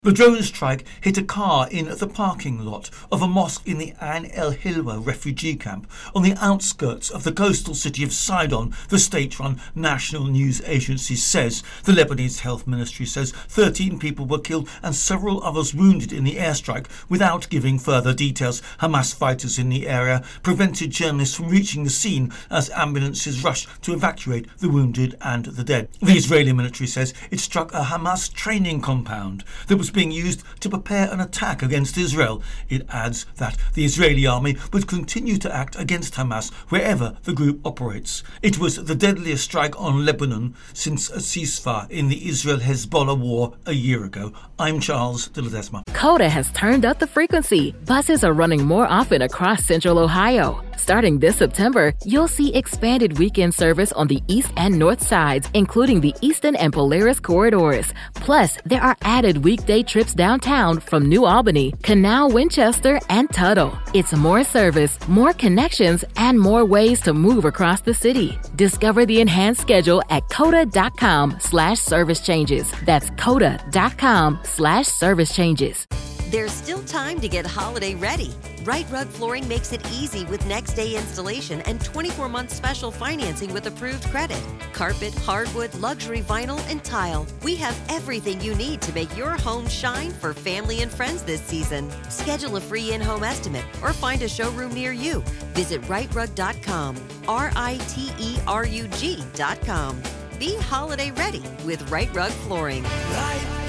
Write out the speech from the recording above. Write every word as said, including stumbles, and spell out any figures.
The drone strike hit a car in the parking lot of a mosque in the Ain El Hilwa refugee camp on the outskirts of the coastal city of Sidon, the state-run national news agency says. The Lebanese health ministry says thirteen people were killed and several others wounded in the airstrike without giving further details. Hamas fighters in the area prevented journalists from reaching the scene as ambulances rushed to evacuate the wounded and the dead. The Israeli military says it struck a Hamas training compound that was being used to prepare an attack against Israel. It adds that the Israeli army would continue to act against Hamas wherever the group operates. It was the deadliest strike on Lebanon since a ceasefire in the Israel-Hezbollah war a year ago. I'm Charles de Ledesma. Coda has turned up the frequency. Buses are running more often across Central Ohio. Starting this September, you'll see expanded weekend service on the east and north sides, including the Eastern and Polaris corridors. Plus, there are added weekday trips downtown from New Albany, Canal, Winchester, and Tuttle. It's more service, more connections, and more ways to move across the city. Discover the enhanced schedule at coda.com slash service changes. That's coda.com slash service changes. There's still time to get holiday ready. Right Rug Flooring makes it easy with next day installation and twenty-four month special financing with approved credit. Carpet, hardwood, luxury vinyl, and tile. We have everything you need to make your home shine for family and friends this season. Schedule a free in-home estimate or find a showroom near you. Visit right rug dot com, R I T E R U G dot com. Be holiday ready with Right Rug Flooring. Right.